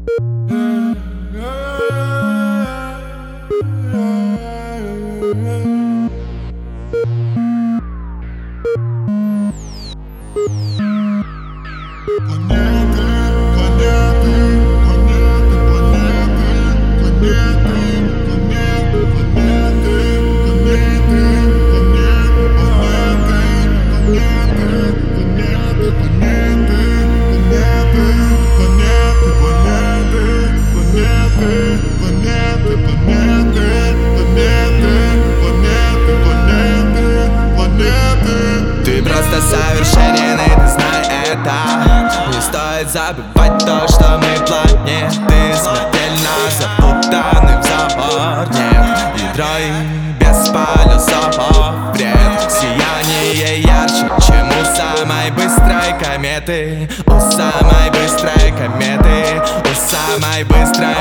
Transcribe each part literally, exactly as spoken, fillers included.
Ты просто совершенен, и ты знай это. Не стоит забывать то, что мы планеты смертельно запутаны в забор. Нет ядро и без полюсов. Бред, сияние ярче, чем у самой быстрой кометы. У самой быстрой кометы. У самой быстрой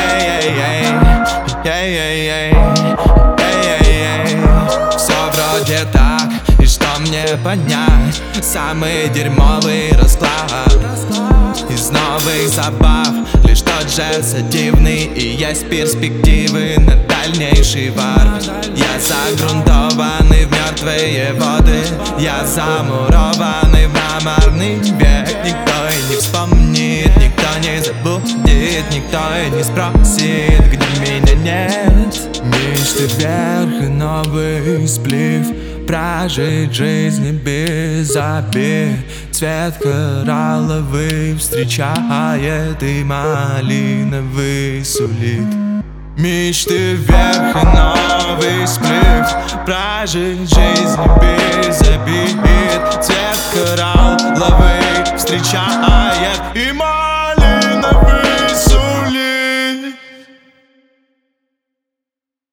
эй-эй-эй. Все вроде так, и что мне понять? Самый дерьмовый расклад из новых забав. Лишь тот же садивный, и есть перспективы на дальнейший вар. Я загрунтованный в мертвые воды. Я замурованный в мраморный век. Никто и не вспомнит, никто не забудет, никто и не спросит, где меня нет. Мечты вверх и новый сплив. Прожить жизнь без обид. Цвет коралловый встречает и малиновый сулит. Мечты вверх и новый сплив. Прожить жизнь без обид. Цвет коралловый встречает и малиновый